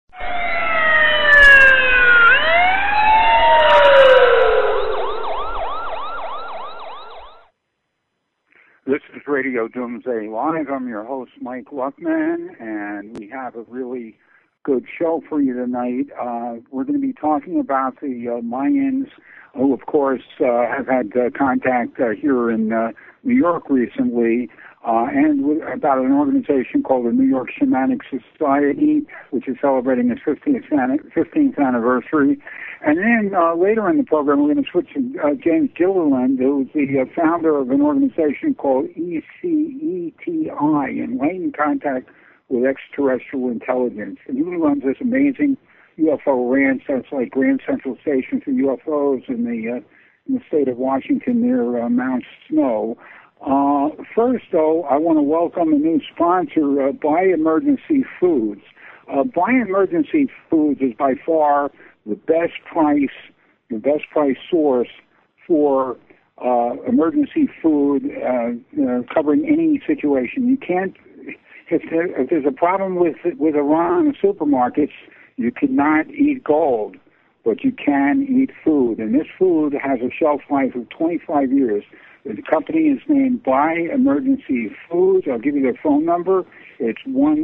This is Radio Doomsday Live. I'm your host, Mike Luckman, and we have a really good show for you tonight. We're going to be talking about the Mayans, who, of course, have had contact here in New York recently, and about an organization called the New York Shamanic Society, which is celebrating its 15th anniversary. And then later in the program, we're going to switch to James Gilliland, who's the founder of an organization called ECETI, Enlightened Contact with Extraterrestrial Intelligence. And he runs this amazing UFO ranch that's like Grand Central Station for UFOs in the state of Washington near Mount Snow. First, though, I want to welcome a new sponsor, Buy Emergency Foods. Buy Emergency Foods is by far the best price source for emergency food, covering any situation. You can't, if there's a problem with Iran in supermarkets, you cannot eat gold, but you can eat food. And this food has a shelf life of 25 years. The company is named Buy Emergency Foods. I'll give you their phone number. It's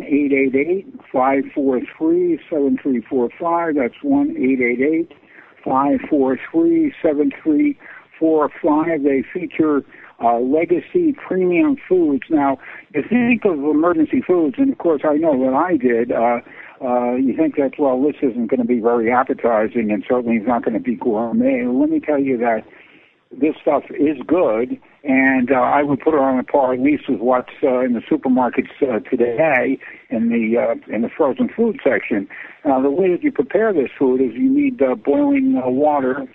1-888-543-7345. That's 1-888-543-7345. They feature legacy premium foods. Now, you think of emergency foods, and of course I know that I did, you think that, well, this isn't going to be very appetizing and certainly it's not going to be gourmet. Let me tell you that this stuff is good, and I would put it on a par at least with what's in the supermarkets today in the frozen food section. The way that you prepare this food is you need boiling water,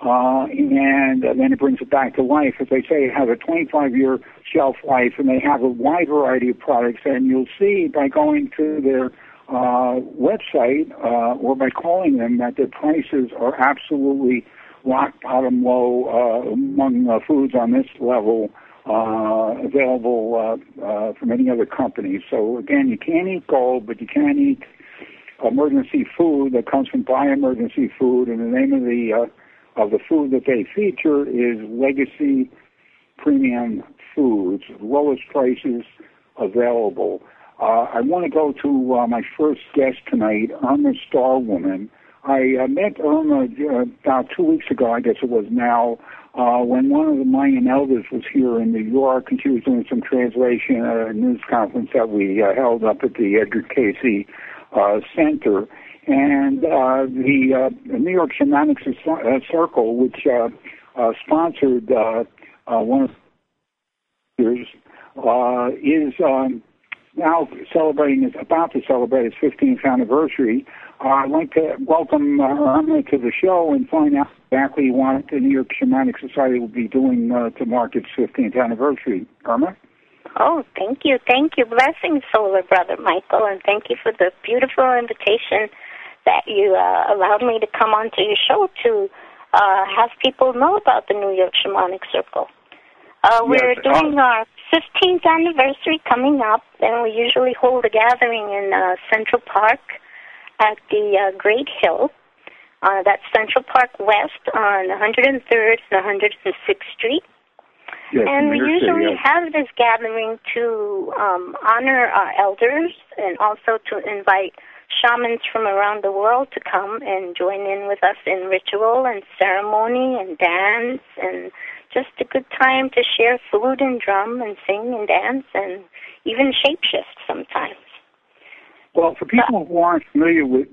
and then it brings it back to life. As they say, it has a 25-year shelf life, and they have a wide variety of products, and you'll see by going to their website or by calling them that their prices are absolutely rock bottom low among foods on this level available from any other company. So again, you can't eat gold, but you can eat emergency food that comes from Buy Emergency Food, and the name of the food that they feature is Legacy Premium Foods, lowest prices available. I want to go to my first guest tonight, Irma Starwoman. I met Irma about 2 weeks ago, I guess it was now, when one of the Mayan elders was here in New York, and she was doing some translation at a news conference that we held up at the Edgar Cayce Center. And the New York Shamanic Circle, which sponsored one of the years, is now about to celebrate its 15th anniversary. I'd like to welcome Irma to the show and find out exactly what the New York Shamanic Society will be doing to mark its 15th anniversary. Irma? Oh, thank you. Blessings, Solar Brother Michael, and thank you for the beautiful invitation that you allowed me to come onto your show to have people know about the New York Shamanic Circle. We're doing our 15th anniversary coming up, and we usually hold a gathering in Central Park at the Great Hill. That's Central Park West on 103rd and 106th Street. Yes, and we usually have this gathering to honor our elders and also to invite shamans from around the world to come and join in with us in ritual and ceremony and dance, and just a good time to share food and drum and sing and dance and even shapeshift sometimes. Well, for people who aren't familiar with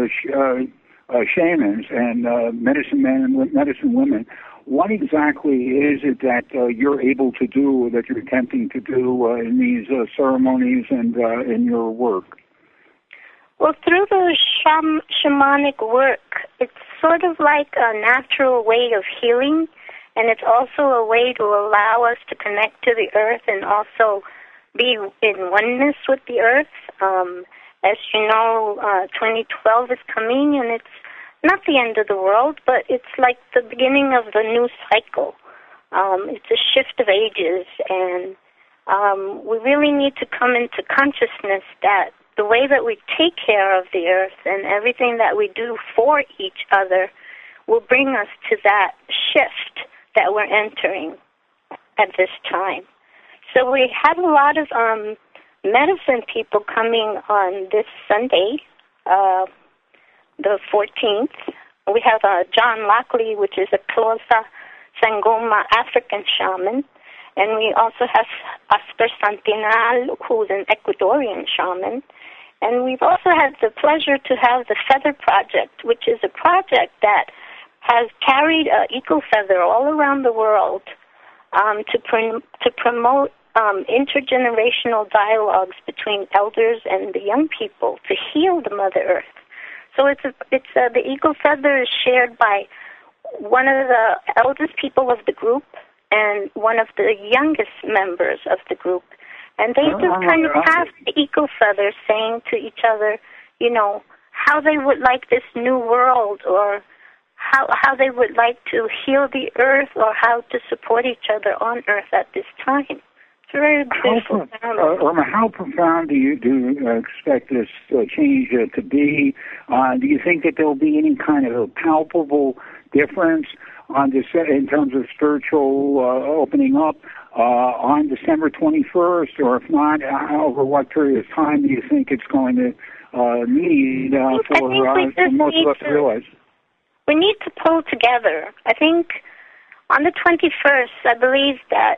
shamans and medicine men and medicine women, what exactly is it that you're able to do, that you're attempting to do in these ceremonies and in your work? Well, through the shamanic work, it's sort of like a natural way of healing, and it's also a way to allow us to connect to the earth and also be in oneness with the earth. As you know, 2012 is coming, and it's not the end of the world, but it's like the beginning of the new cycle. It's a shift of ages, and we really need to come into consciousness that the way that we take care of the earth and everything that we do for each other will bring us to that shift that we're entering at this time. So we have a lot of medicine people coming on this Sunday, the 14th. We have John Lockley, which is a Xhosa Sangoma African shaman. And we also have Oscar Santinal, who's an Ecuadorian shaman. And we've also had the pleasure to have the Feather Project, which is a project that has carried Eco Feather all around the world to promote intergenerational dialogues between elders and the young people to heal the Mother Earth. So the Eco Feather is shared by one of the eldest people of the group and one of the youngest members of the group. And they just kind of pass the Eco Feather, saying to each other, you know, how they would like this new world, or how they would like to heal the earth, or how to support each other on earth at this time. It's very beautiful. How profound do you expect this change to be? Do you think that there will be any kind of a palpable difference on this in terms of spiritual opening up on December 21st, or if not, over what period of time do you think it's going to need for most of us to realize? We need to pull together. I think on the 21st, I believe that,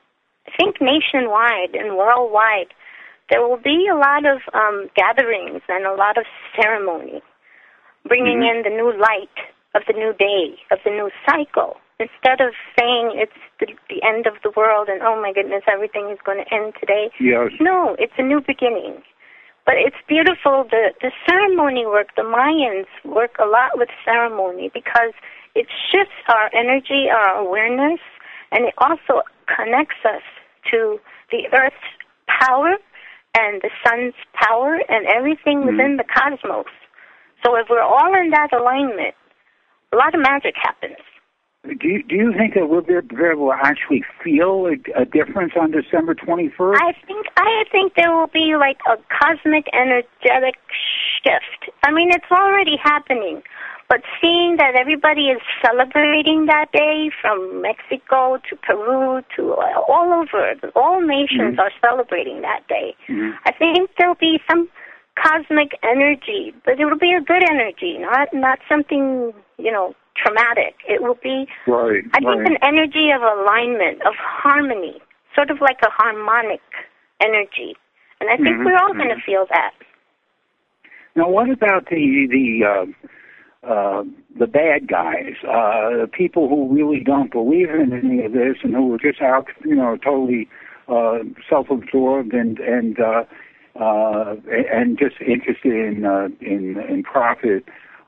nationwide and worldwide, there will be a lot of gatherings and a lot of ceremony, bringing in the new light of the new day, of the new cycle. Instead of saying it's the end of the world and, oh my goodness, everything is going to end today. Yes. No, it's a new beginning. But it's beautiful, the ceremony work, the Mayans work a lot with ceremony because it shifts our energy, our awareness, and it also connects us to the earth's power and the sun's power and everything within the cosmos. So if we're all in that alignment, a lot of magic happens. Do you think that we'll be able to actually feel a difference on December 21st? I think there will be like a cosmic energetic shift. I mean, it's already happening. But seeing that everybody is celebrating that day, from Mexico to Peru to all over, all nations are celebrating that day. I think there'll be some cosmic energy, but it will be a good energy, not something, traumatic. It will be, I think, an energy of alignment, of harmony, sort of like a harmonic energy. And I think we're all going to feel that. Now, what about the bad guys, the people who really don't believe in any of this and who are just out, totally self-absorbed and just interested in profit?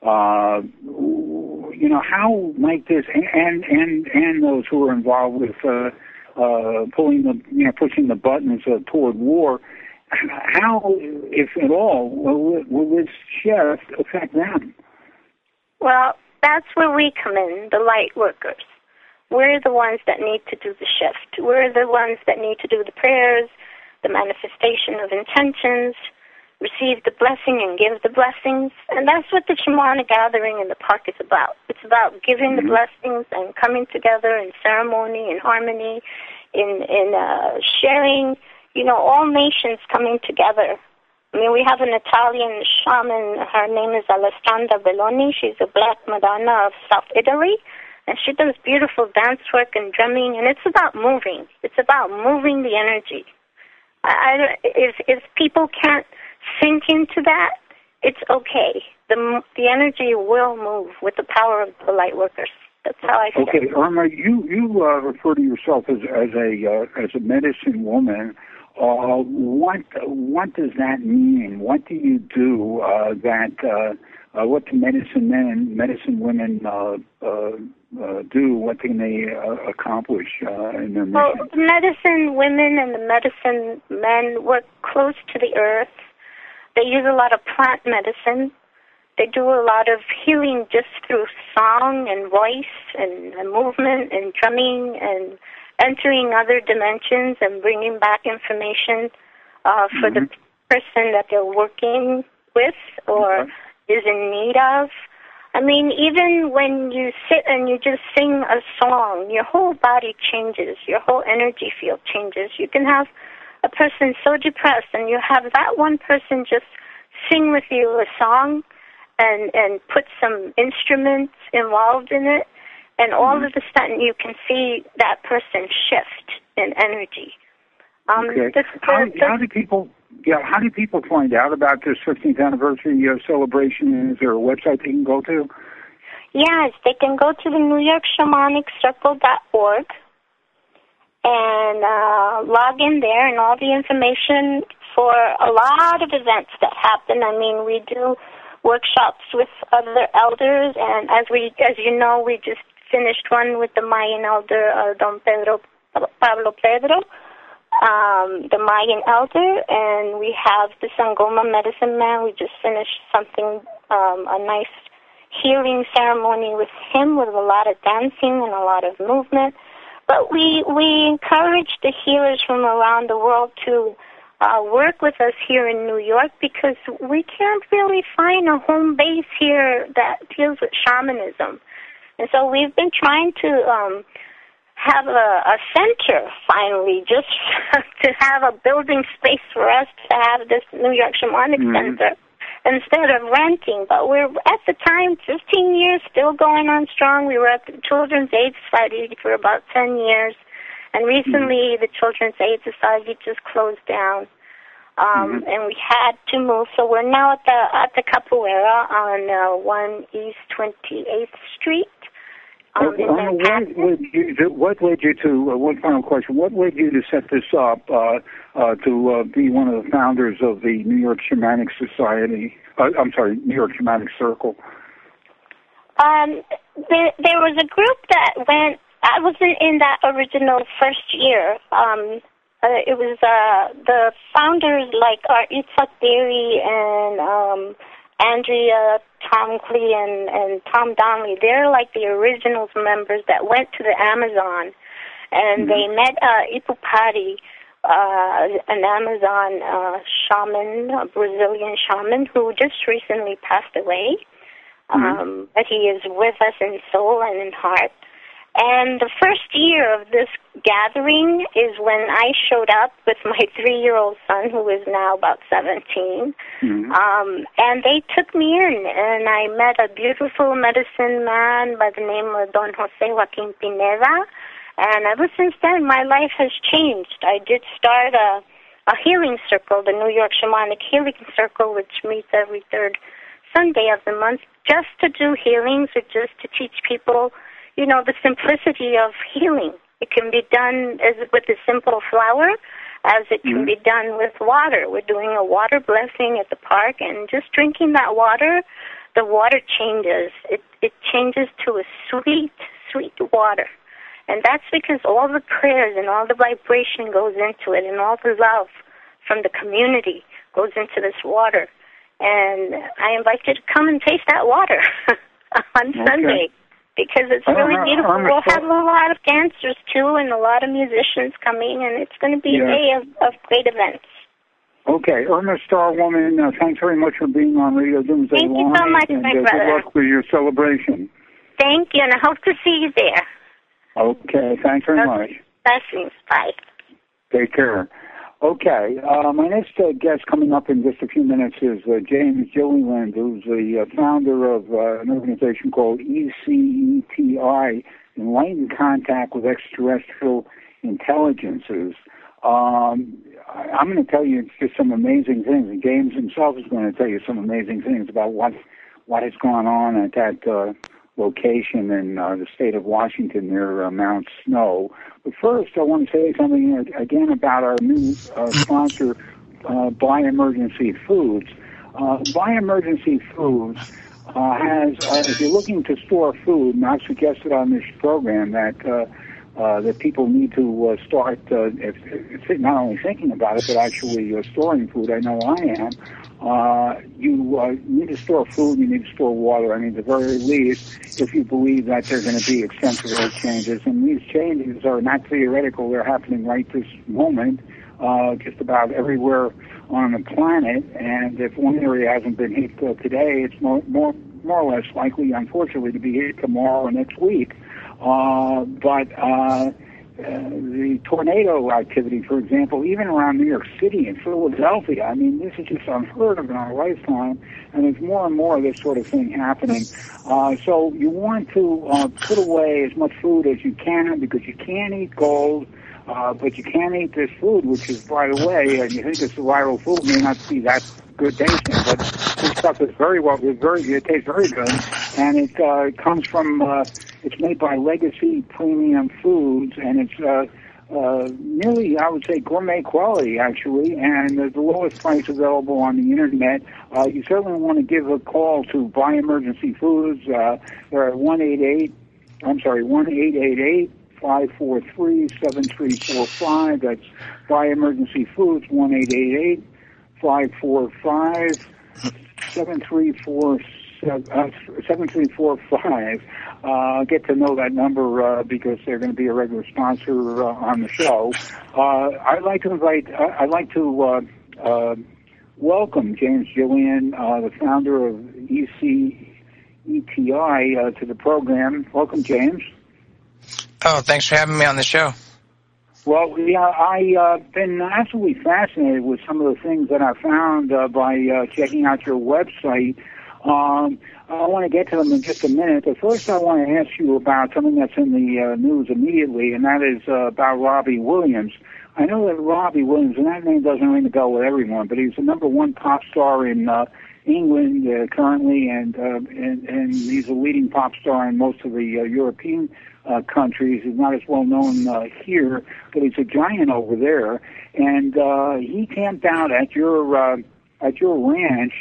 How might this and those who are involved with pushing the buttons toward war, how, if at all, will this shift affect them? Well, that's where we come in, the light workers. We're the ones that need to do the shift. We're the ones that need to do the prayers, the manifestation of intentions, receive the blessing and give the blessings. And that's what the shamanic gathering in the park is about. It's about giving the blessings and coming together in ceremony, in harmony, in sharing, all nations coming together. I mean, we have an Italian shaman. Her name is Alessandra Belloni. She's a Black Madonna of South Italy. And she does beautiful dance work and drumming. And it's about moving. It's about moving the energy. If people can't sink into that, it's okay. The energy will move with the power of the light workers. That's how I feel. Okay, Irma, you refer to yourself as a medicine woman. What does that mean? What do you do what do medicine men and medicine women do? What can they accomplish in their mission? Well, the medicine women and the medicine men work close to the earth. They use a lot of plant medicine. They do a lot of healing just through song and voice and movement and drumming and entering other dimensions and bringing back information for person that they're working with or is in need of. I mean, even when you sit and you just sing a song, your whole body changes, your whole energy field changes. You can have a person so depressed, and you have that one person just sing with you a song and put some instruments involved in it, and all of a sudden you can see that person shift in energy. Okay. How do people find out about this 15th anniversary celebration? Is there a website they can go to? Yes, they can go to the NewYorkShamanicsCircle.org and log in there, and all the information for a lot of events that happen. I mean, we do workshops with other elders, and as you know, we just finished one with the Mayan elder, Don Pablo Pedro, the Mayan elder, and we have the Sangoma medicine man. We just finished something, a nice healing ceremony with him, with a lot of dancing and a lot of movement. But we encourage the healers from around the world to work with us here in New York, because we can't really find a home base here that deals with shamanism. And so we've been trying to have a center, finally, just to have a building space for us to have this New York Shamanic Center instead of renting. But we're, at the time, 15 years, still going on strong. We were at the Children's Aid Society for about 10 years. And recently, the Children's Aid Society just closed down, and we had to move. So we're now at the Capoeira on 1 East 28th Street. What led you to? One final question: what led you to set this up to be one of the founders of the New York Shamanic Society? New York Shamanic Circle. There was a group that went. I wasn't in that original first year. It was the founders like Itzhak Berry and Andrea Tomkley and Tom Donnelly. They're like the original members that went to the Amazon, and they met Ipupati, an Amazon shaman, a Brazilian shaman who just recently passed away. But he is with us in soul and in heart. And the first year of this gathering is when I showed up with my 3-year-old son, who is now about 17. And they took me in, and I met a beautiful medicine man by the name of Don Jose Joaquin Pineda. And ever since then, my life has changed. I did start a healing circle, the New York Shamanic Healing Circle, which meets every third Sunday of the month, just to do healings, or just to teach people, you know, the simplicity of healing. It can be done with a simple flower, as it can be done with water. We're doing a water blessing at the park, and just drinking that water, the water changes. It changes to a sweet, sweet water. And that's because all the prayers and all the vibration goes into it, and all the love from the community goes into this water. And I invite you to come and taste that water on Sunday, because it's really beautiful. We'll have a lot of dancers, too, and a lot of musicians coming, and it's going to be a day of great events. Okay. Irma Star Woman, thanks very much for being on Radio Doomsday. Thank you so much, my brother. Good luck with your celebration. Thank you, and I hope to see you there. Okay, thanks very much. Blessings. Bye. Take care. Okay, my next guest coming up in just a few minutes is James Gilliland, who's the founder of an organization called ECETI, Enlightened Contact with Extraterrestrial Intelligences. I'm going to tell you just some amazing things, and James himself is going to tell you some amazing things about what has gone on at that location in the state of Washington near Mount Snow. But first, I want to say something again about our new sponsor, Bioemergency Foods. Bioemergency Foods has, if you're looking to store food, and I've suggested on this program that people need to start, if not only thinking about it, but actually storing food. I know I am. You need to store food, you need to store water. I mean, at the very least, if you believe that there are going to be extensive earth changes. And these changes are not theoretical, they're happening right this moment, just about everywhere on the planet, and if one area hasn't been hit today, it's more or less likely, unfortunately, to be hit tomorrow or next week. But the tornado activity, for example, even around New York City and Philadelphia, I mean, this is just unheard of in our lifetime, and there's more and more of this sort of thing happening. So you want to put away as much food as you can, because you can't eat gold, but you can't eat this food, which is, by the way, and you think it's viral food, may not be that good tasting, but this stuff is very well, it tastes very good, and it comes from, it's made by Legacy Premium Foods, and it's nearly, I would say, gourmet quality, actually, and the lowest price available on the internet. You certainly want to give a call to Buy Emergency Foods. They're at 1-888 543-7345. That's Buy Emergency Foods, 1-888-543-7345. Get to know that number because they're going to be a regular sponsor on the show. I'd like to welcome James Gillian, the founder of ECETI, to the program. Welcome, James. Oh, thanks for having me on the show. Well, yeah, I've been absolutely fascinated with some of the things that I found by checking out your website. I want to get to them in just a minute, but first I want to ask you about something that's in the news immediately, and that is about Robbie Williams. I know that Robbie Williams, and that name doesn't ring a bell with everyone, but he's the #1 pop star in England currently, and he's a leading pop star in most of the European countries. He's not as well known here, but he's a giant over there. And he camped out at your ranch.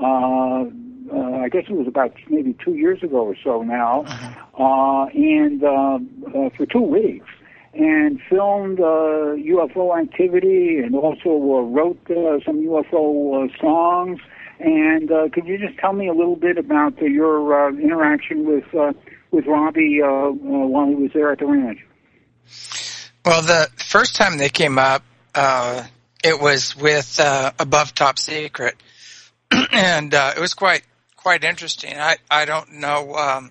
I guess it was about maybe 2 years ago or so now, and for 2 weeks, and filmed UFO activity, and also wrote some UFO songs. And could you just tell me a little bit about your interaction with Robbie while he was there at the ranch? Well, the first time they came up, it was with Above Top Secret, and it was quite interesting. I don't know.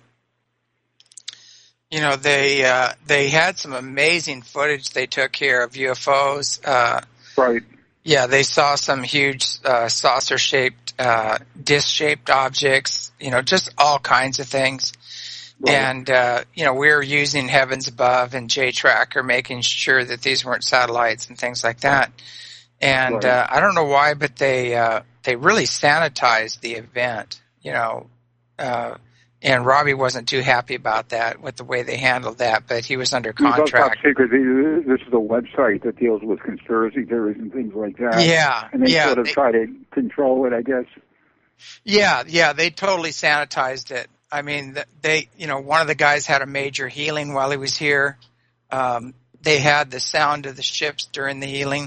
They had some amazing footage they took here of UFOs. Right. Yeah, they saw some huge saucer-shaped, disc-shaped objects. Just all kinds of things. Right. And we were using Heavens Above and J-Tracker, making sure that these weren't satellites and things like that. And right. I don't know why, but they really sanitized the event. And Robbie wasn't too happy about that, with the way they handled that, but he was under contract. Top Secret, this is a website that deals with conspiracy theories and things like that. Yeah. And they sort of try to control it, I guess. Yeah, they totally sanitized it. I mean, one of the guys had a major healing while he was here. They had the sound of the ships during the healing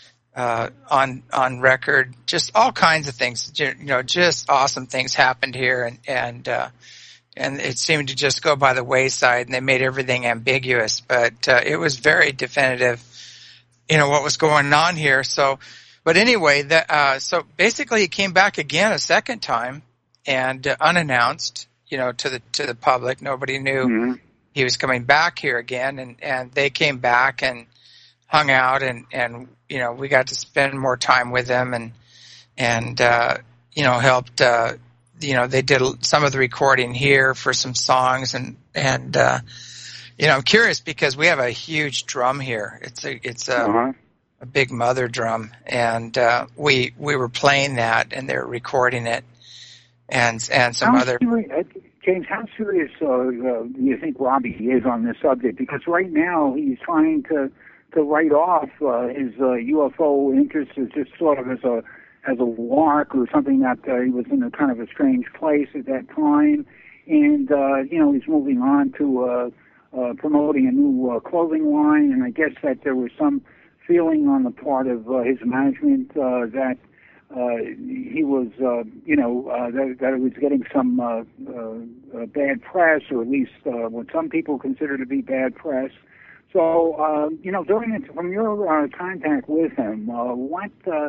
on record. Just all kinds of things. Just awesome things happened here, and it seemed to just go by the wayside, and they made everything ambiguous. But it was very definitive, what was going on here. So, but anyway, so basically, he came back again a second time, and unannounced, to the public. Nobody knew he was coming back here again, and they came back and hung out, and we got to spend more time with them, and helped. They did some of the recording here for some songs, and I'm curious because we have a huge drum here. It's a big mother drum, and we were playing that, and they're recording it, and some other. James, how serious do you think Robbie is on this subject? Because right now he's trying to write off his UFO interest as just sort of as a lark or something, that he was in a kind of a strange place at that time, and he's moving on to promoting a new clothing line, and I guess that there was some feeling on the part of his management that he was, that it was getting some bad press, or at least what some people consider to be bad press. So, from your contact with him, what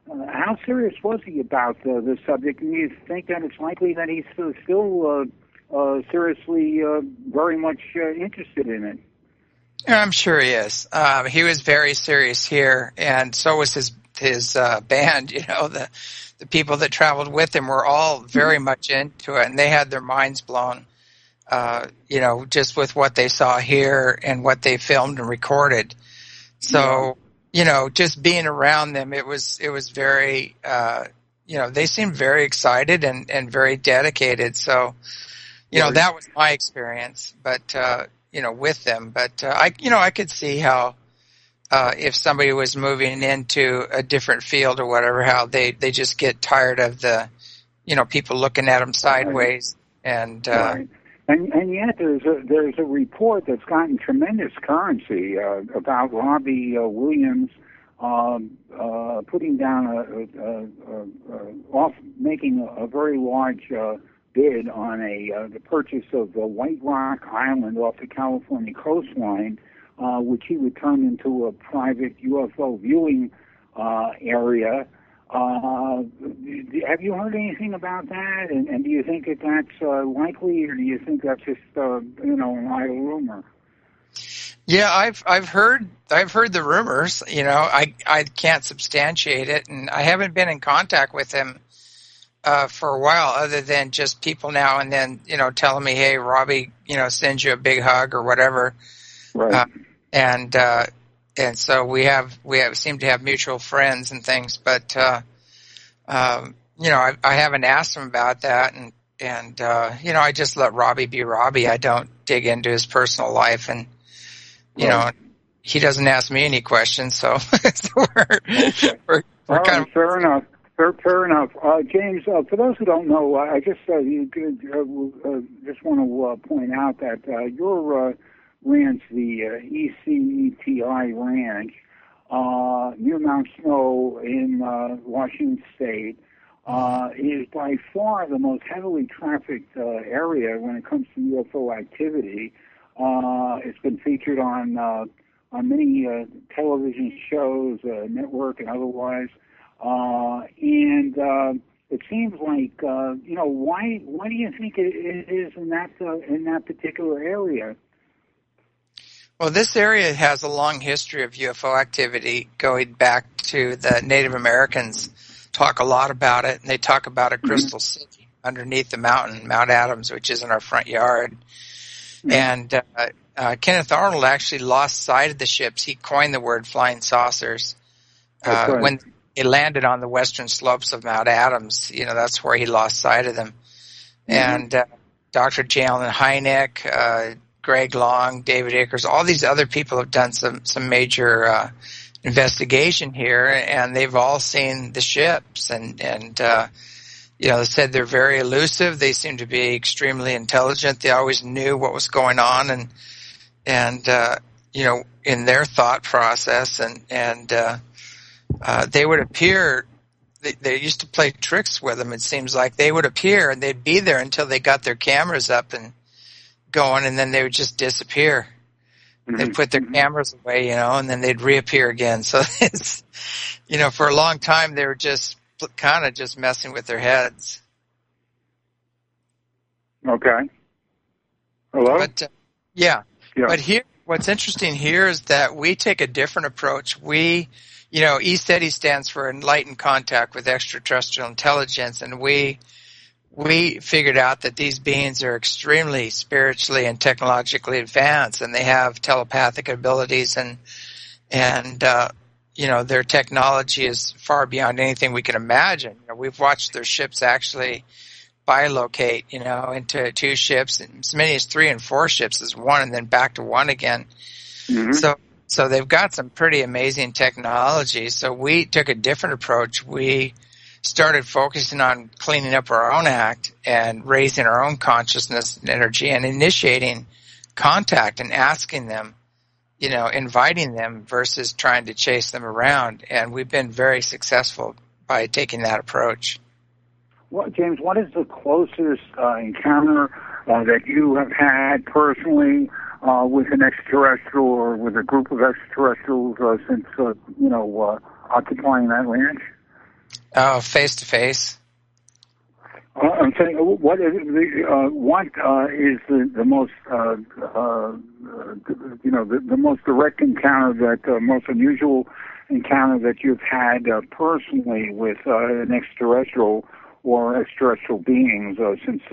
how serious was he about the subject? And you think that it's likely that he's still seriously, very much interested in it? I'm sure he is. He was very serious here, and so was his band. You know, the people that traveled with him were all very much into it, and they had their minds blown. You know, just with what they saw here and what they filmed and recorded. So, you know, just being around them, it was very, you know, they seemed very excited and very dedicated. So, you know, that was my experience, but, you know, with them. But, I could see how, if somebody was moving into a different field or whatever, how they just get tired of the, you know, people looking at them sideways and, And yet there's a report that's gotten tremendous currency about Robbie Williams putting down making a very large bid on the purchase of the White Rock Island off the California coastline, which he would turn into a private UFO viewing area. Have you heard anything about that? And do you think that that's likely, or do you think that's just an idle rumor? Yeah, I've heard the rumors. You know, I can't substantiate it, and I haven't been in contact with him for a while, other than just people now and then, you know, telling me, "Hey, Robbie, you know, sends you a big hug" or whatever. Right. And so we seem to have mutual friends and things, but, you know, I haven't asked him about that. And, you know, I just let Robbie be Robbie. I don't dig into his personal life, and, you know, he doesn't ask me any questions. So, we're kind of fair enough. Fair enough. James, for those who don't know, I just want to point out that your ranch, the ECETI Ranch, near Mount Snow in Washington State, is by far the most heavily trafficked area when it comes to UFO activity. It's been featured on many television shows, network and otherwise, and it seems like why do you think it is in that particular area? Well, this area has a long history of UFO activity going back to the Native Americans talk a lot about it, and they talk about a crystal city underneath the mountain, Mount Adams, which is in our front yard. And Kenneth Arnold actually lost sight of the ships. He coined the word flying saucers. When he landed on the western slopes of Mount Adams, you know, that's where he lost sight of them. And Dr. J. Allen Hynek, Greg Long, David Akers, all these other people have done some major investigation here, and they've all seen the ships, and you know, they said they're very elusive. They seem to be extremely intelligent. They always knew what was going on, and you know, in their thought process, and they would appear. They used to play tricks with them. It seems like they would appear and they'd be there until they got their cameras up and going, and then they would just disappear. They'd put their cameras away, you know, and then they'd reappear again. So it's, you know, for a long time they were just kind of just messing with their heads. Okay. Hello? But yeah. But here, what's interesting here is that we take a different approach. We, you know, ECETI stands for Enlightened Contact with Extraterrestrial Intelligence, and we figured out that these beings are extremely spiritually and technologically advanced, and they have telepathic abilities, and you know, their technology is far beyond anything we can imagine. You know, we've watched their ships actually bilocate, you know, into two ships, and as many as 3 and 4 ships as one, and then back to one again. So they've got some pretty amazing technology. So we took a different approach. We started focusing on cleaning up our own act and raising our own consciousness and energy and initiating contact and asking them, you know, inviting them versus trying to chase them around. And we've been very successful by taking that approach. Well, James, what is the closest encounter that you have had personally with an extraterrestrial or with a group of extraterrestrials since, occupying that ranch? Oh, face to face. I'm saying, what is the most the most direct encounter, that most unusual encounter that you've had personally with an extraterrestrial or extraterrestrial beings since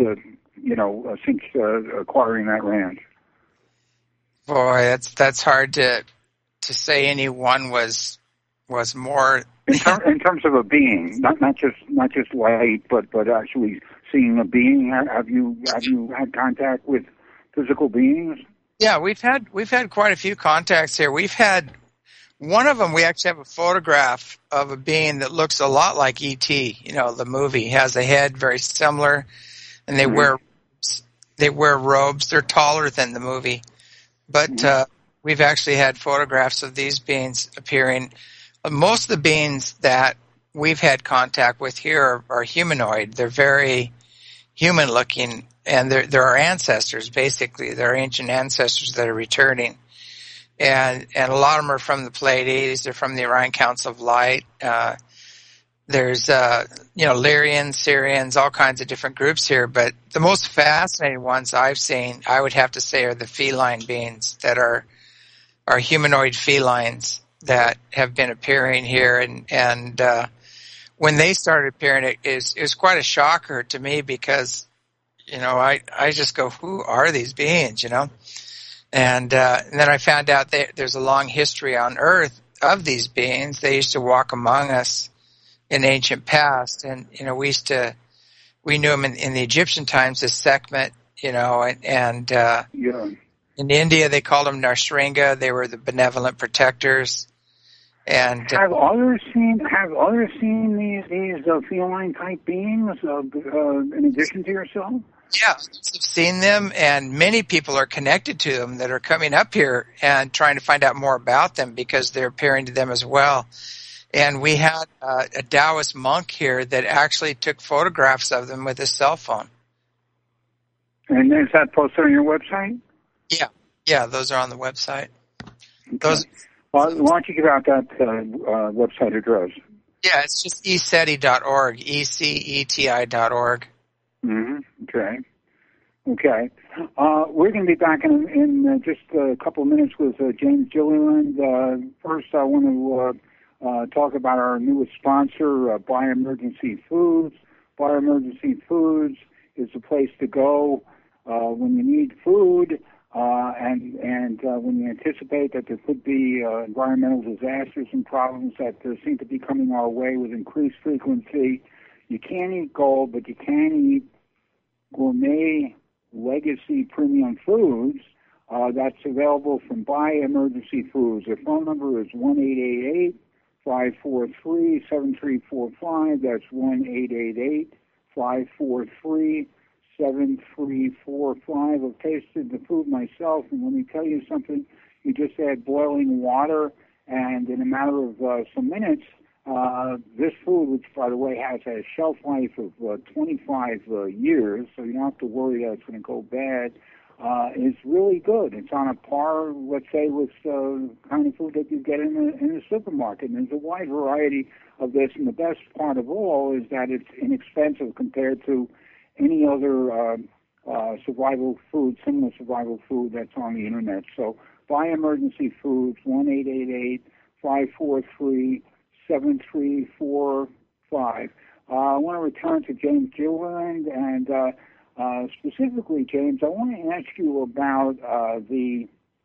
acquiring that ranch? Boy, that's hard to say. Any one was more. In terms of a being, not just light, but actually seeing a being. Have you had contact with physical beings? Yeah, we've had quite a few contacts here. We've had one of them. We actually have a photograph of a being that looks a lot like E.T. You know, the movie has a head very similar, and they wear robes. They're taller than the movie, but we've actually had photographs of these beings appearing. Most of the beings that we've had contact with here are humanoid. They're very human looking, and they're our ancestors, basically. They're ancient ancestors that are returning. And a lot of them are from the Pleiades. They're from the Orion Council of Light. There's, Lyrians, Syrians, all kinds of different groups here. But the most fascinating ones I've seen, I would have to say, are the feline beings that are humanoid felines that have been appearing here. And when they started appearing, it was quite a shocker to me because, I just go, who are these beings, And then I found out that there's a long history on Earth of these beings. They used to walk among us in ancient past, and we knew them in the Egyptian times as Sekhmet, and in India they called them Narshringa. They were the benevolent protectors. And have others seen these feline type beings in addition to yourself? Yeah, I've seen them, and many people are connected to them that are coming up here and trying to find out more about them because they're appearing to them as well. And we had a Taoist monk here that actually took photographs of them with his cell phone. And is that posted on your website? Yeah, those are on the website. Okay. Why don't you give out that website address? Yeah, it's just eceti.org, eceti.org. Okay. We're going to be back in just a couple of minutes with James Gilliland. First, I want to talk about our newest sponsor, Bioemergency Foods. Bioemergency Foods is the place to go when you need food and when you anticipate that there could be environmental disasters and problems that seem to be coming our way with increased frequency. You can't eat gold, but you can eat gourmet legacy premium foods. That's available from Bioemergency Foods. Their phone number is 1-888-543-7345. That's 1-888-543-7345. I've tasted the food myself, and let me tell you something. You just add boiling water, and in a matter of some minutes, this food, which, by the way, has a shelf life of 25 years, so you don't have to worry that it's going to go bad, is really good. It's on a par, let's say, with the kind of food that you get in the supermarket. And there's a wide variety of this, and the best part of all is that it's inexpensive compared to any other survival food, similar survival food that's on the Internet. So Bioemergency Foods, 1-888-543-7345. I want to return to James Gilliland, and specifically, James, I want to ask you about the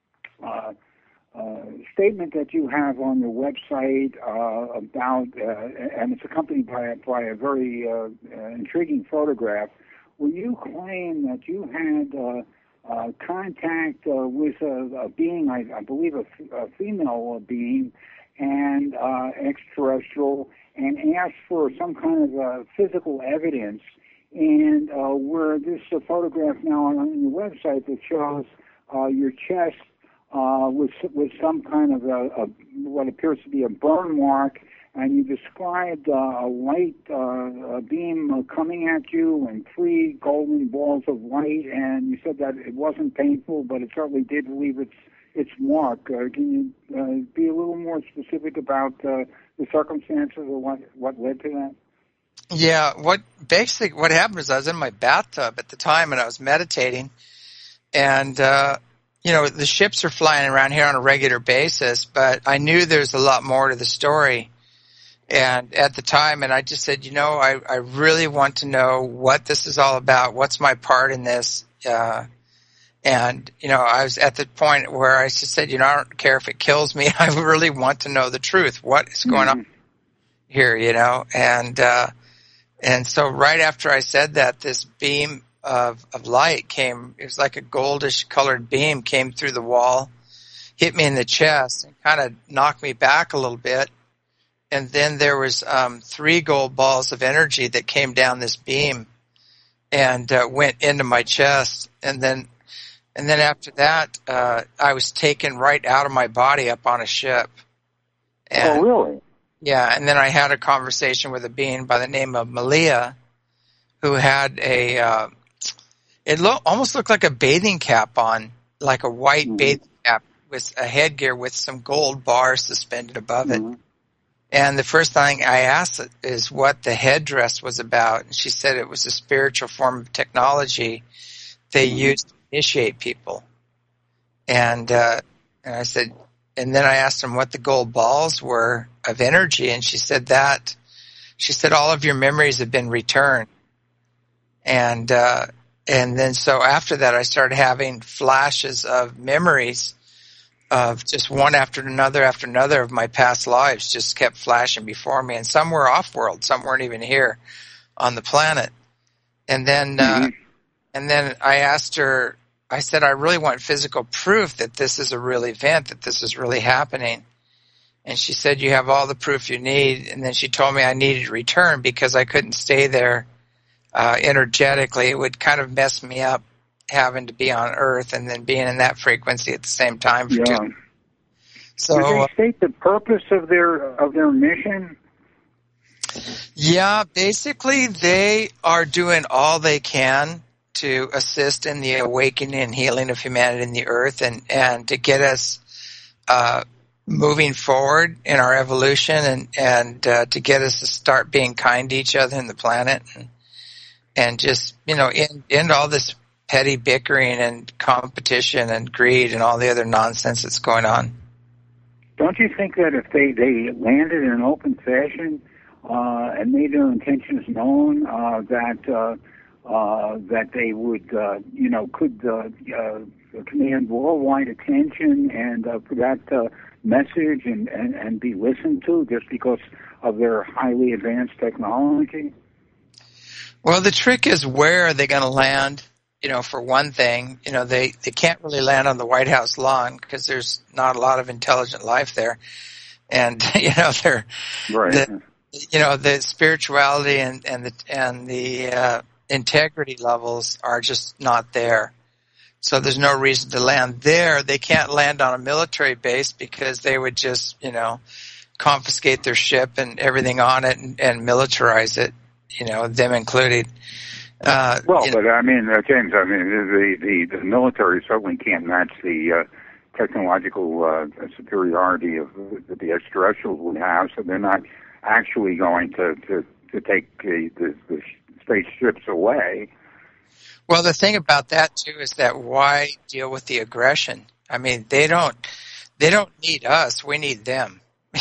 statement that you have on your website about, and it's accompanied by a very intriguing photograph, where you claim that you had contact with a being, I believe a female being, and extraterrestrial, and asked for some kind of physical evidence. And where this photograph now on your website that shows your chest with some kind of what appears to be a burn mark, and you described a light beam coming at you and 3 golden balls of light, and you said that it wasn't painful, but it certainly did leave its mark. Can you be a little more specific about the circumstances or what led to that? Yeah, what happened was I was in my bathtub at the time and I was meditating, and the ships are flying around here on a regular basis, but I knew there's a lot more to the story. And at the time, and I just said, I really want to know what this is all about. What's my part in this? And I was at the point where I just said, I don't care if it kills me. I really want to know the truth. What is going on here? And so right after I said that, this beam of light came. It was like a goldish colored beam came through the wall, hit me in the chest, and kind of knocked me back a little bit. And then there was 3 gold balls of energy that came down this beam and went into my chest. And then after that, I was taken right out of my body up on a ship. And, really? Yeah, and then I had a conversation with a being by the name of Malia, who had almost looked like a bathing cap on, like a white bathing cap with a headgear with some gold bars suspended above it. And the first thing I asked is what the headdress was about. And she said it was a spiritual form of technology they used to initiate people. And I said, and then I asked them what the gold balls were of energy. And she said all of your memories have been returned. And then so after that, I started having flashes of memories of just one after another of my past lives just kept flashing before me, and some were off-world, some weren't even here on the planet. And then I asked her, I said, I really want physical proof that this is a real event, that this is really happening. And she said, you have all the proof you need. And then she told me I needed to return because I couldn't stay there energetically. It would kind of mess me up, having to be on Earth and then being in that frequency at the same time for 2. So did they state the purpose of their mission? Yeah, basically they are doing all they can to assist in the awakening and healing of humanity in the Earth, and to get us moving forward in our evolution, and to get us to start being kind to each other and the planet, and just end all this petty bickering and competition and greed and all the other nonsense that's going on. Don't you think that if they landed in an open fashion and made their intentions known, that they would could command worldwide attention, and for that message and be listened to just because of their highly advanced technology? Well, the trick is, where are they going to land? For one thing, they can't really land on the White House lawn because there's not a lot of intelligent life there. And, they're, right. The spirituality and the integrity levels are just not there. So there's no reason to land there. They can't land on a military base because they would just, confiscate their ship and everything on it and militarize it, them included. But I mean, James, the military certainly can't match the technological superiority of the extraterrestrials would have, so they're not actually going to take the spaceships away. Well, the thing about that too is that why deal with the aggression? I mean, they don't need us; we need them.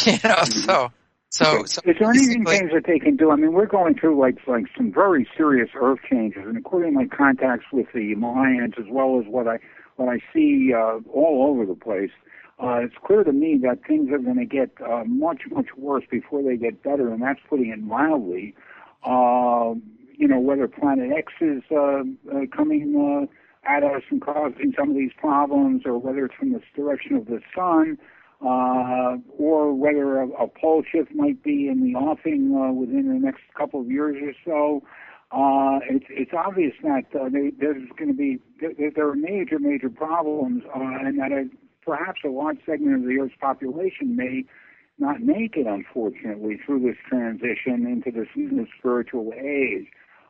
So is there anything things that they can do? I mean, we're going through like some very serious Earth changes, and according to my contacts with the Mayans, as well as what I see all over the place, it's clear to me that things are going to get much worse before they get better, and that's putting it mildly. Whether Planet X is coming at us and causing some of these problems, or whether it's from the direction of the sun. Or whether a pole shift might be in the offing within the next couple of years or so. It's obvious that there's going to be there are major problems, and that perhaps a large segment of the Earth's population may not make it, unfortunately, through this transition into this new spiritual age.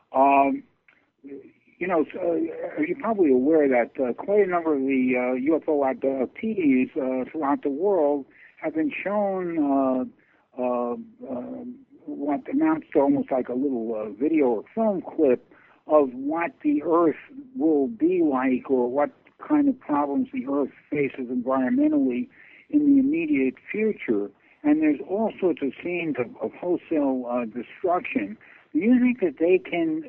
You're probably aware that quite a number of the UFO abductees throughout the world have been shown what amounts to almost like a little video or film clip of what the Earth will be like, or what kind of problems the Earth faces environmentally in the immediate future. And there's all sorts of scenes of wholesale destruction. Do you think that they can?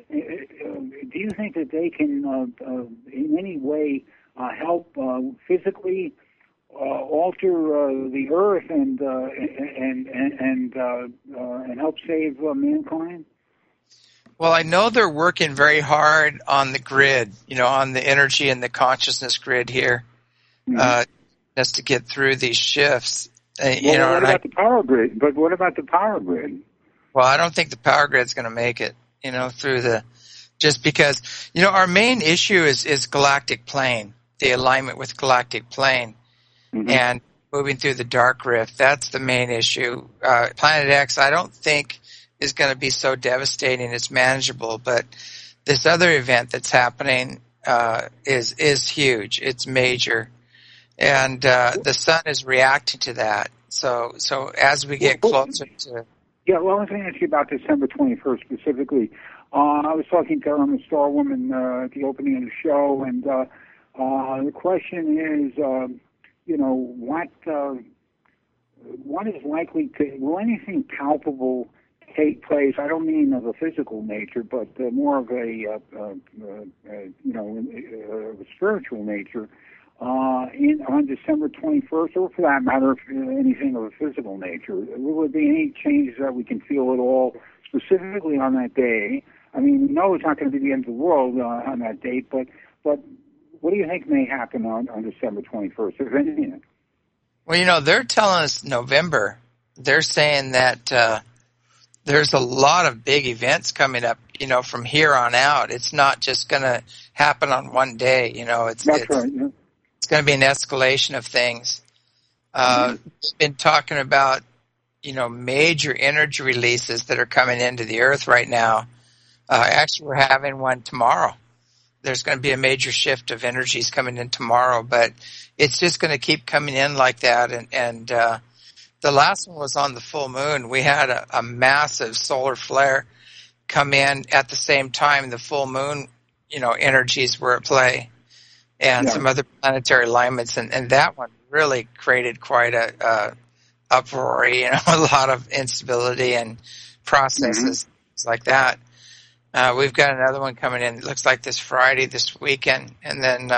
In any way help physically alter the Earth and help save mankind? Well, I know they're working very hard on the grid, on the energy and the consciousness grid here, just to get through these shifts. What about the power grid? But what about the power grid? Well, I don't think the power grid's going to make it, just because, our main issue is galactic plane, the alignment with galactic plane, and moving through the dark rift. That's the main issue. Planet X, I don't think is going to be so devastating. It's manageable, but this other event that's happening is huge. It's major, and the sun is reacting to that. So as we get closer to... Yeah, well, I was going to ask you about December 21st specifically. I was talking to Irma Star Woman at the opening of the show, and the question is, what is likely to... Will anything palpable take place? I don't mean of a physical nature, but more of a spiritual nature on December 21st, or for that matter, anything of a physical nature. Will there be any changes that we can feel at all, specifically on that day? I mean, we know it's not going to be the end of the world on that date, but what do you think may happen on December 21st, if anything? Well, they're telling us November. They're saying that there's a lot of big events coming up, from here on out. It's not just going to happen on one day, That's right, yeah. It's going to be an escalation of things. We've been talking about, major energy releases that are coming into the Earth right now. Actually, we're having one tomorrow. There's going to be a major shift of energies coming in tomorrow, but it's just going to keep coming in like that. And the last one was on the full moon. We had a massive solar flare come in at the same time the full moon, energies were at play, and some other planetary alignments. And that one really created quite a uproar, a lot of instability and processes like that. We've got another one coming in. It looks like this Friday, this weekend. And then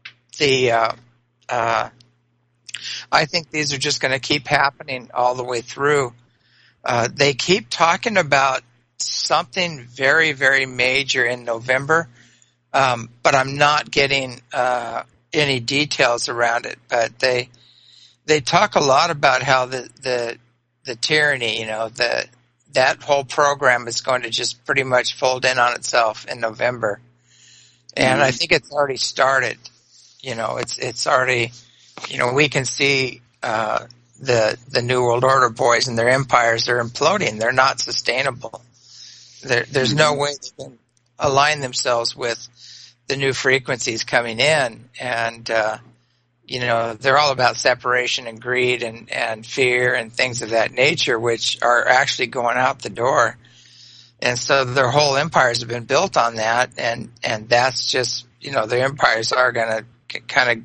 I think these are just going to keep happening all the way through. They keep talking about something very, very major in November, but I'm not getting any details around it. But they talk a lot about how the tyranny, that whole program is going to just pretty much fold in on itself in November. And I think it's already started. It's already, we can see the New World Order boys and their empires are imploding. They're not sustainable. There's no way they can align themselves with the new frequencies coming in. And, they're all about separation and greed and fear and things of that nature, which are actually going out the door. And so their whole empires have been built on that. And that's just, their empires are going to kind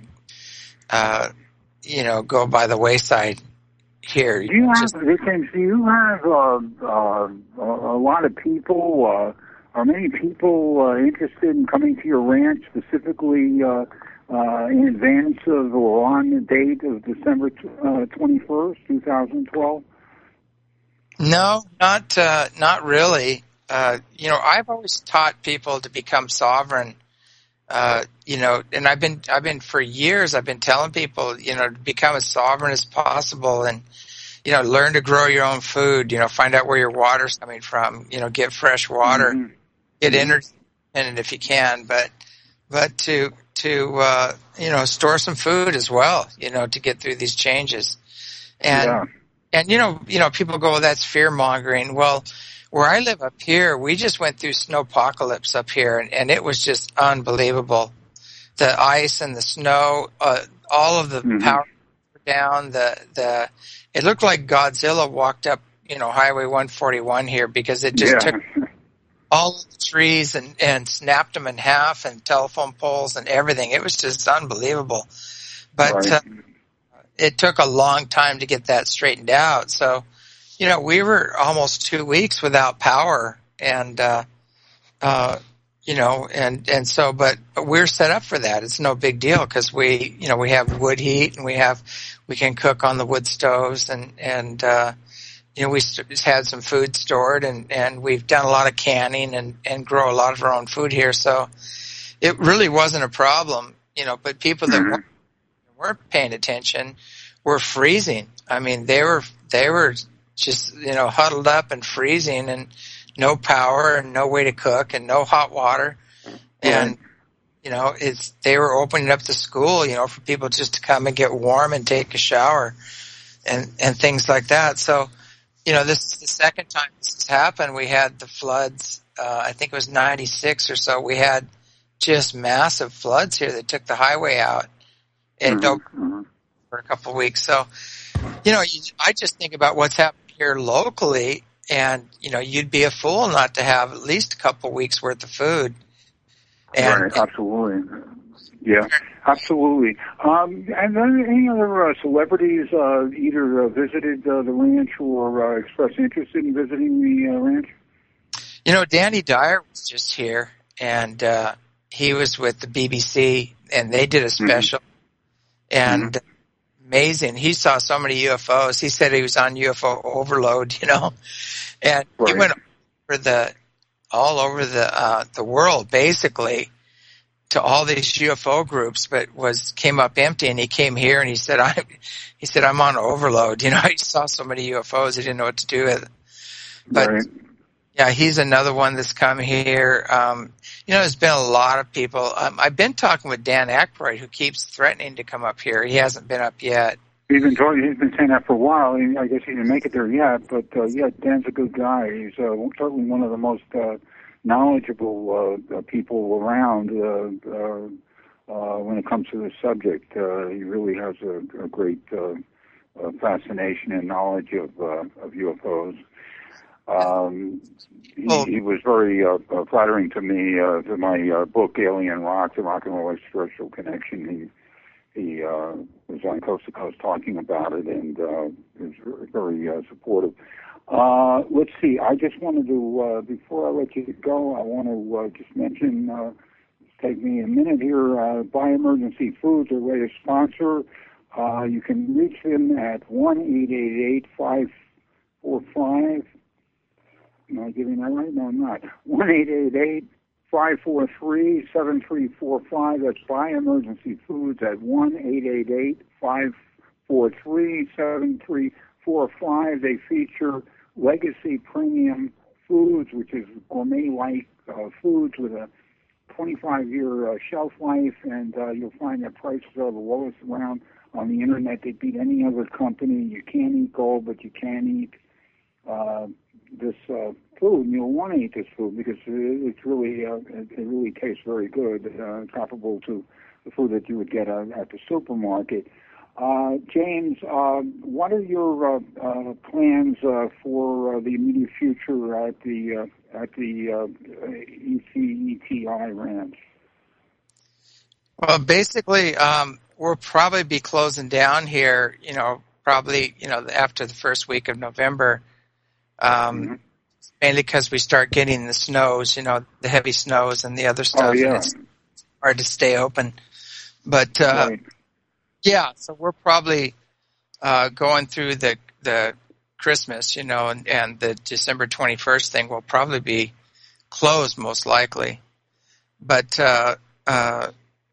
of, go by the wayside here. Do you have a lot of people, are many people interested in coming to your ranch specifically in advance of or on the date of December 21st, 2012? No, not really. I've always taught people to become sovereign. And I've been for years, I've been telling people, to become as sovereign as possible and, learn to grow your own food, find out where your water's coming from, get fresh water, get energy independent if you can, but to store some food as well, to get through these changes. And people go, well, that's fear mongering. Well, where I live up here, we just went through snowpocalypse up here, and it was just unbelievable. The ice and the snow, all of the power down. It looked like Godzilla walked up Highway 141 here because it just took all of the trees and snapped them in half and telephone poles and everything. It was just unbelievable. But it took a long time to get that straightened out. So, we were almost 2 weeks without power and, but we're set up for that. It's no big deal because we have wood heat and we can cook on the wood stoves and we had some food stored and we've done a lot of canning and grow a lot of our own food here. So it really wasn't a problem, but people that weren't paying attention were freezing. I mean, they were just, huddled up and freezing and no power and no way to cook and no hot water. And, they were opening up the school, for people just to come and get warm and take a shower and things like that. So, this is the second time this has happened. We had the floods, I think it was 96 or so. We had just massive floods here that took the highway out and for a couple of weeks. So, I just think about what's happened here locally and, you'd be a fool not to have at least a couple of weeks worth of food. And, right, absolutely. Yeah, absolutely. And then any other celebrities either visited the ranch or expressed interest in visiting the ranch? Danny Dyer was just here, and he was with the BBC, and they did a special. And amazing. He saw so many UFOs. He said he was on UFO overload, and he went all over the world basically to all these UFO groups, but came up empty. And he came here and he said, I'm on overload. He saw so many UFOs, he didn't know what to do with it. But yeah, he's another one that's come here. There's been a lot of people. I've been talking with Dan Aykroyd, who keeps threatening to come up here. He hasn't been up yet. He's been saying that for a while. I guess he didn't make it there yet, but Dan's a good guy. He's certainly one of the most knowledgeable people around when it comes to this subject. He really has a great fascination and knowledge of UFOs. He was very flattering to me to my book Alien Rock, The Rock and Roll Extraterrestrial Connection. He was on Coast to Coast talking about it and was very supportive. Let's see. I just wanted to, before I let you go, I want to just mention, take me a minute here, Buy Emergency Foods, our latest sponsor. You can reach them at 1-888-545. Am I giving that right? No, I'm not. 1-888-543-7345. That's Buy Emergency Foods at 1-888-543-7345. They feature Legacy Premium Foods, which is gourmet-like foods with a 25-year shelf life, and you'll find their prices are the lowest around on the Internet. They beat any other company. You can't eat gold, but you can eat this food, and you'll want to eat this food because it really tastes very good, comparable to the food that you would get at the supermarket. James, what are your plans for the immediate future at the ECETI Ranch? Well, basically, we'll probably be closing down here, after the first week of November. Mainly because we start getting the snows, the heavy snows and the other stuff. And it's hard to stay open. But, yeah, so we're probably going through the Christmas, and the December 21st thing will probably be closed most likely. But, I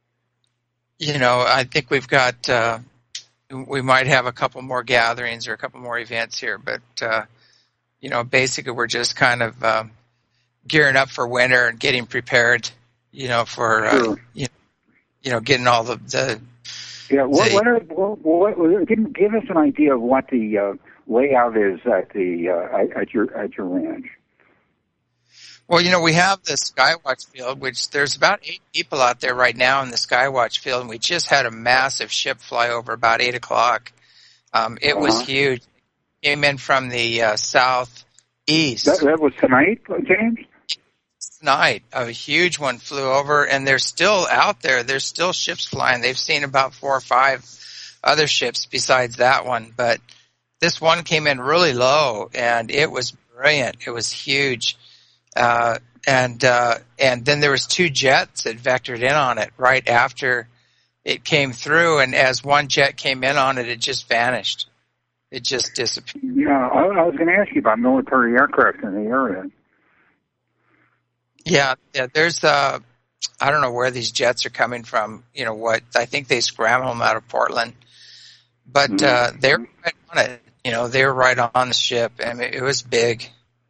think we've got, we might have a couple more gatherings or a couple more events here, but, basically we're just kind of gearing up for winter and getting prepared, for, getting all the yeah. Give us an idea of what the layout is at your ranch. Well, we have the Skywatch field, which there's about 8 people out there right now in the Skywatch field, and we just had a massive ship fly over about 8 o'clock. It was huge. came in from the southeast. That was tonight, James? Tonight, a huge one flew over, and they're still out there. There's still ships flying. They've seen about 4 or 5 other ships besides that one, but this one came in really low, and it was brilliant. It was huge. And then there was 2 jets that vectored in on it right after it came through, and as one jet came in on it, it just vanished. It just disappeared. Yeah, I was going to ask you about military aircraft in the area. Yeah, there's I don't know where these jets are coming from. You know what? I think they scramble them out of Portland, but they're right on it. You know, they were right on the ship, and it was big.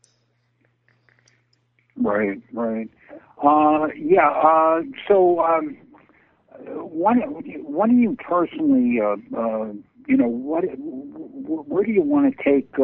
Right. So, what do you personally, where do you want to take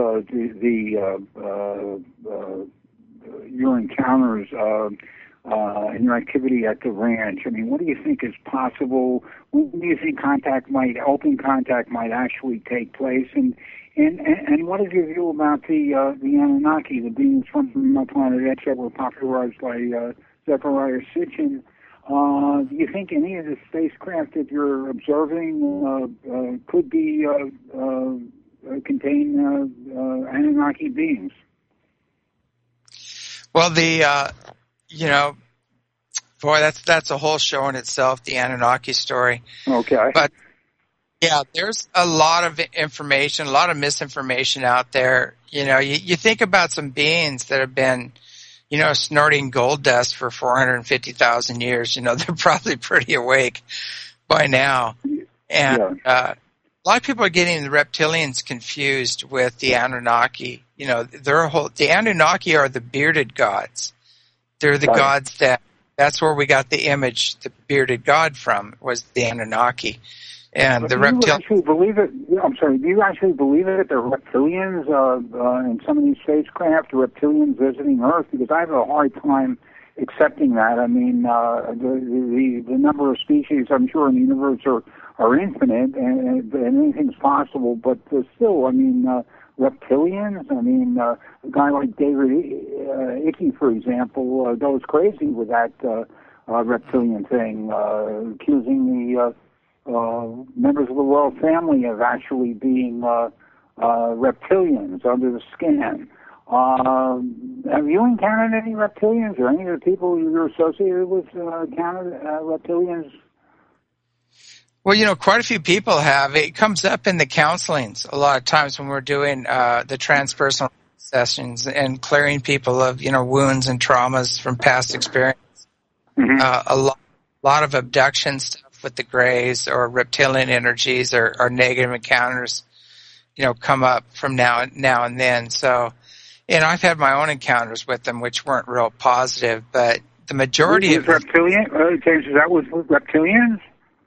your encounters and your activity at the ranch? I mean, what do you think is possible? When do you think open contact might actually take place? And what is your view about the Anunnaki, the beings from planet X that were popularized by Zecharia Sitchin? Do you think any of the spacecraft that you're observing could be contain Anunnaki beings? Well, that's a whole show in itself, the Anunnaki story. Okay. But yeah, there's a lot of information, a lot of misinformation out there. You know, you think about some beings that have been, snorting gold dust for 450,000 years. You know, they're probably pretty awake by now. And a lot of people are getting the reptilians confused with the Anunnaki. You know, the Anunnaki are the bearded gods. They're the gods that's where we got the image, the bearded god from, was the Anunnaki. And do you actually believe it? I'm sorry. Do you actually believe it? There are reptilians in some of these spacecraft, reptilians visiting Earth? Because I have a hard time accepting that. I mean, the number of species, I'm sure, in the universe are infinite, and anything's possible. But still, I mean, reptilians. I mean, a guy like David Icke, for example, goes crazy with that reptilian thing, accusing the members of the royal family of actually being reptilians under the skin. Have you encountered any reptilians, or any of the people you're associated with encountered reptilians? Well, quite a few people have. It comes up in the counselings a lot of times when we're doing the transpersonal sessions and clearing people of, wounds and traumas from past experience. Mm-hmm. A lot of abduction stuff with the Greys or reptilian energies or negative encounters, come up from now and then. So, I've had my own encounters with them, which weren't real positive, but the majority of reptilian. James, is that with reptilians?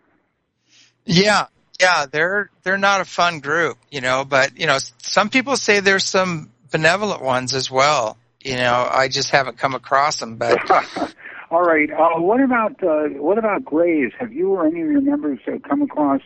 Yeah, they're not a fun group, but some people say there's some benevolent ones as well. I just haven't come across them, but. All right. What about Greys? Have you or any of your members come across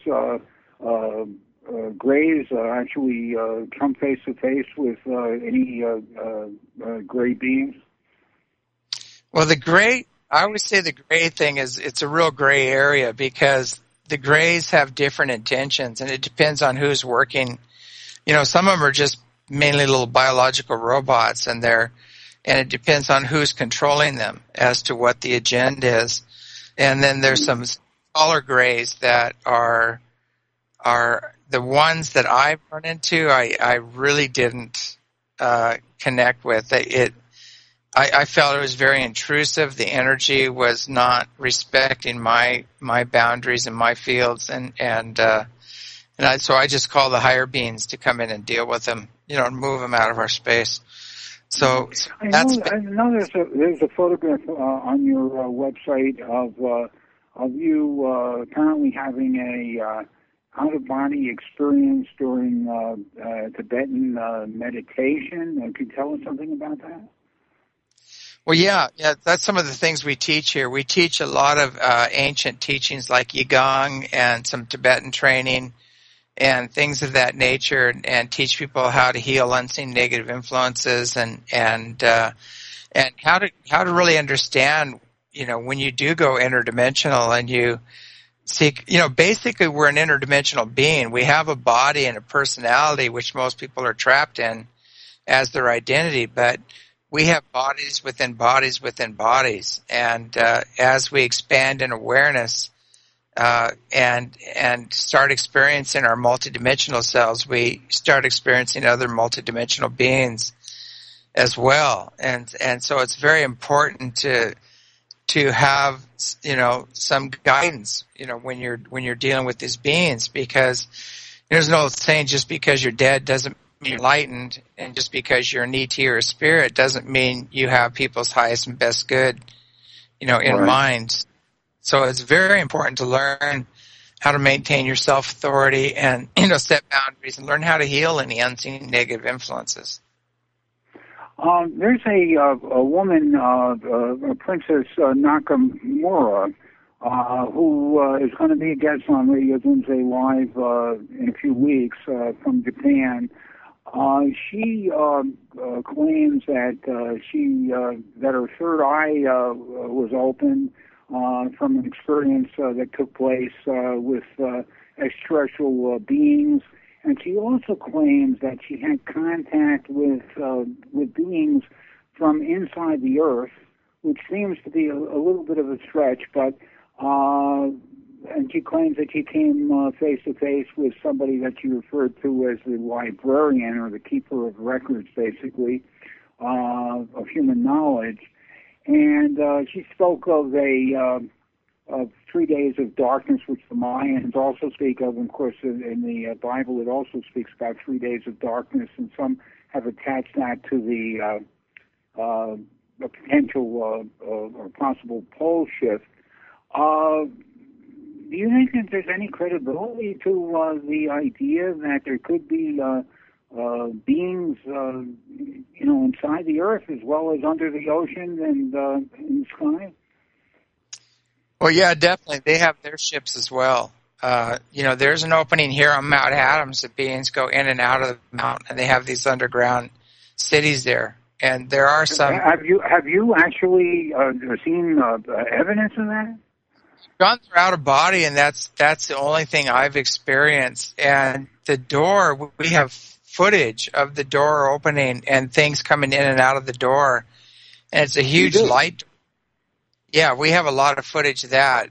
Greys? Actually, come face to face with any Grey beings? Well, I always say the Grey thing it's a real gray area because the Greys have different intentions, and it depends on who's working. Some of them are just mainly little biological robots, and it depends on who's controlling them as to what the agenda is. And then there's some smaller Greys that are the ones that I've run into. I really didn't connect with it. I felt it was very intrusive. The energy was not respecting my boundaries and my fields, so I just call the higher beings to come in and deal with them, and move them out of our space. So I know there's a photograph on your website of you apparently having a out-of-body experience during Tibetan meditation. Could you tell us something about that? Well, yeah, that's some of the things we teach here. We teach a lot of ancient teachings like Qigong and some Tibetan training, and things of that nature, and teach people how to heal unseen negative influences, and how to really understand, when you do go interdimensional and you seek, basically we're an interdimensional being. We have a body and a personality, which most people are trapped in as their identity, but we have bodies within bodies within bodies. And as we expand in awareness and start experiencing our multidimensional selves, we start experiencing other multidimensional beings as well. And so it's very important to have, some guidance, when you're dealing with these beings, because there's no saying just because you're dead doesn't mean you're enlightened, and just because you're an ET or a spirit doesn't mean you have people's highest and best good, in mind. So it's very important to learn how to maintain your self-authority and, set boundaries and learn how to heal any unseen negative influences. There's a woman, Princess Nakamura, who is going to be a guest on Radio Doomsday Live in a few weeks from Japan. She claims that that her third eye was open from an experience that took place with extraterrestrial beings. And she also claims that she had contact with beings from inside the Earth, which seems to be a little bit of a stretch. But and she claims that she came face to face with somebody that she referred to as the librarian, or the keeper of records, basically, of human knowledge. And she spoke of of 3 days of darkness, which the Mayans also speak of. And of course, in the Bible, it also speaks about 3 days of darkness, and some have attached that to the potential or possible pole shift. Do you think that there's any credibility to the idea that there could be beings, inside the Earth as well as under the ocean and in the sky? Well, yeah, definitely. They have their ships as well. There's an opening here on Mount Adams that beings go in and out of the mountain, and they have these underground cities there. And there are some. Have you actually seen evidence of that? Gone through out of body, and that's the only thing I've experienced. And the door, we have footage of the door opening and things coming in and out of the door, and it's a huge light. Yeah, we have a lot of footage of that,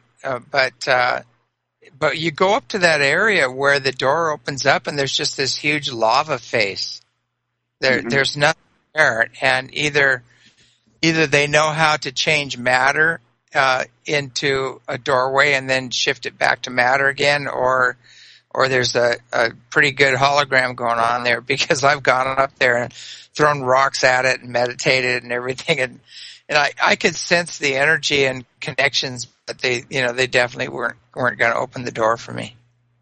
but you go up to that area where the door opens up, and there's just this huge lava face. There's nothing there, and either they know how to change matter into a doorway and then shift it back to matter again, or there's a pretty good hologram going on there, because I've gone up there and thrown rocks at it and meditated and everything, and I could sense the energy and connections, but they definitely weren't going to open the door for me.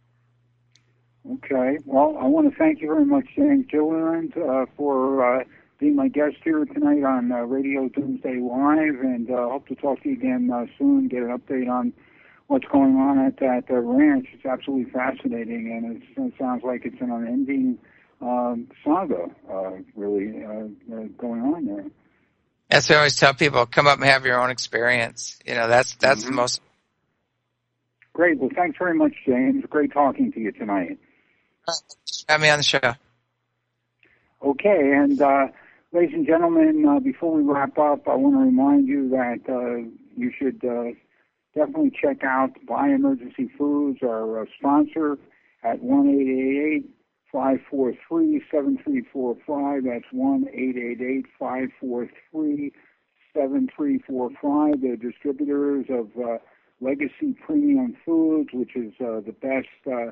Okay. Well, I want to thank you very much, James Gilliland, for being my guest here tonight on Radio Doomsday Live, and hope to talk to you again soon, get an update on what's going on at that ranch. It's absolutely fascinating, and it sounds like it's an unending saga, really, going on there. As I always tell people, come up and have your own experience. That's the most. Great. Well, thanks very much, James. Great talking to you tonight. Have me on the show. Okay, and ladies and gentlemen, before we wrap up, I want to remind you that you should definitely check out Buy Emergency Foods, our sponsor, at 1-888-543-7345. That's 1-888-543-7345. They're distributors of Legacy Premium Foods, which is the best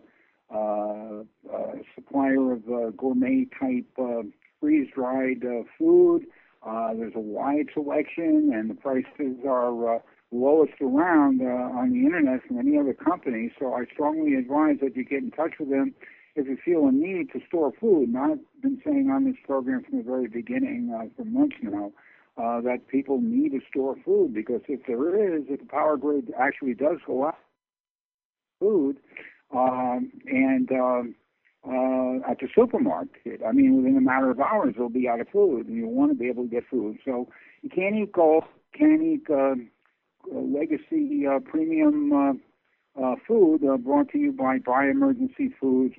supplier of gourmet-type freeze-dried food. There's a wide selection, and the prices are lowest around on the Internet from any other company. So I strongly advise that you get in touch with them if you feel a need to store food. And I've been saying on this program from the very beginning, for months now, that people need to store food, because if the power grid actually does go out, food, and at the supermarket. I mean, within a matter of hours, they'll be out of food, and you want to be able to get food. So you can't eat Gold, can't eat Legacy Premium food, brought to you by Emergency Foods,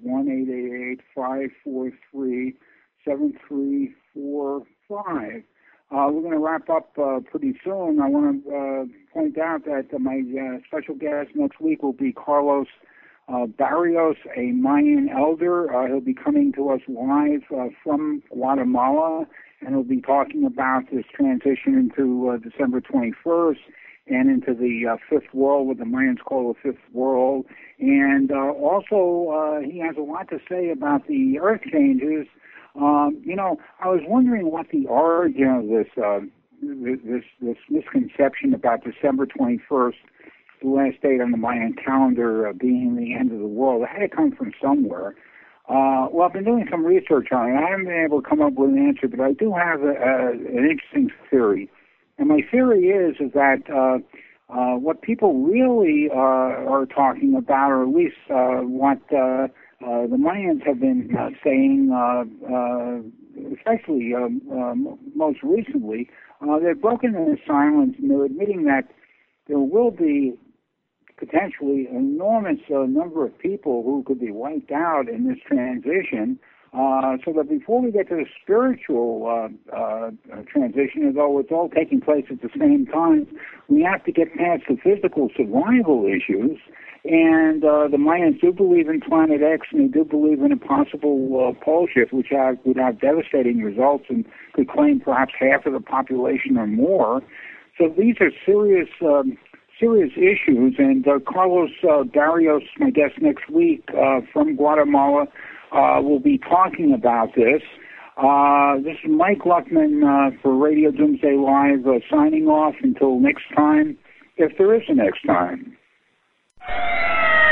1-888-543-7345. We're going to wrap up pretty soon. I want to point out that my special guest next week will be Carlos Barrios, a Mayan elder. He'll be coming to us live from Guatemala, and he'll be talking about this transition into December 21st and into the Fifth World, what the Mayans call the Fifth World. And also, he has a lot to say about the earth changes. I was wondering what the origin of this misconception about December 21st, the last date on the Mayan calendar, being the end of the world. It had to come from somewhere. Well, I've been doing some research on it. I haven't been able to come up with an answer, but I do have an interesting theory. And my theory is that what people really are talking about, or at least what the Mayans have been saying, especially most recently, they've broken their silence, and they're admitting that there will be potentially an enormous number of people who could be wiped out in this transition, so that before we get to the spiritual transition, although it's all taking place at the same time, we have to get past the physical survival issues. And the Mayans do believe in Planet X, and they do believe in a possible pole shift, which would have devastating results and could claim perhaps half of the population or more. So these are serious issues. And Carlos Barrios, my guest next week from Guatemala, will be talking about this. This is Mike Luckman for Radio Doomsday Live, signing off until next time, if there is a next time.